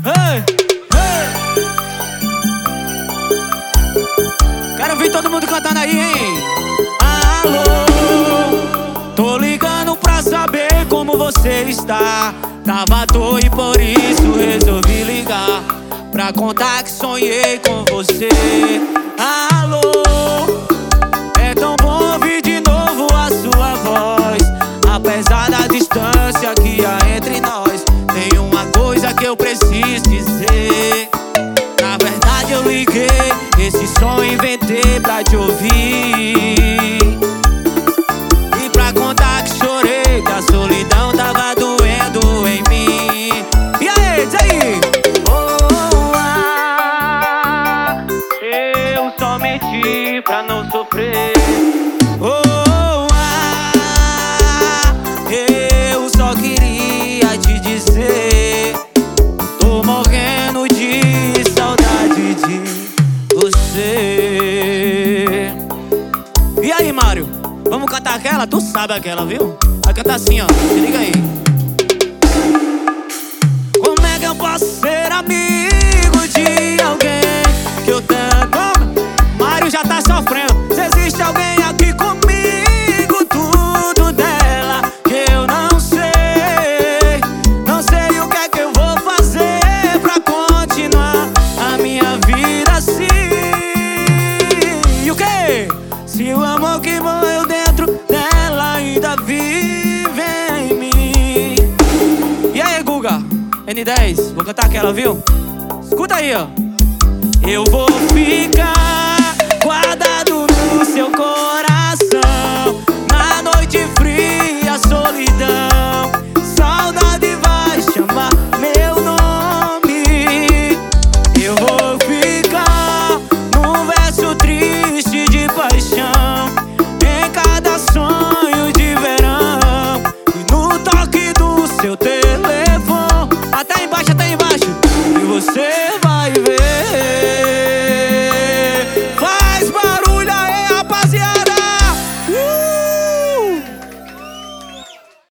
Hey, hey. Quero ver todo mundo cantando aí, hein? Alô, tô ligando pra saber como você está. Tava à toa e por isso resolvi ligar pra contar que sonhei com você. Alô, é tão bom ouvir de novo a sua voz. Apesar da distância que há entre nós, tem uma coisa que eu preciso dizer. Na verdade eu liguei, esse som inventei pra te ouvir e pra contar que chorei, que a solidão tava doendo em mim. E aí, diz aí. Oh, eu só menti pra não sofrer. Oh, eu só queria te dizer, tô morrendo de saudade de você. E aí, Mário? Vamos cantar aquela? Tu sabe aquela, viu? Vai cantar assim, ó. Se liga aí. Como é que eu posso ser amigo de alguém que eu tanto amo? Mário já tá sofrendo. Se existe alguém aqui comigo, tudo dela que eu não sei. Não sei o que é que eu vou fazer pra continuar a minha vida assim. E o quê? Se o amor que morreu dentro dela ainda vive em mim. E aí, Guga? N10, vou cantar aquela, viu? Escuta aí, ó. Eu vou ficar guardado no seu coração na noite fria, solidão.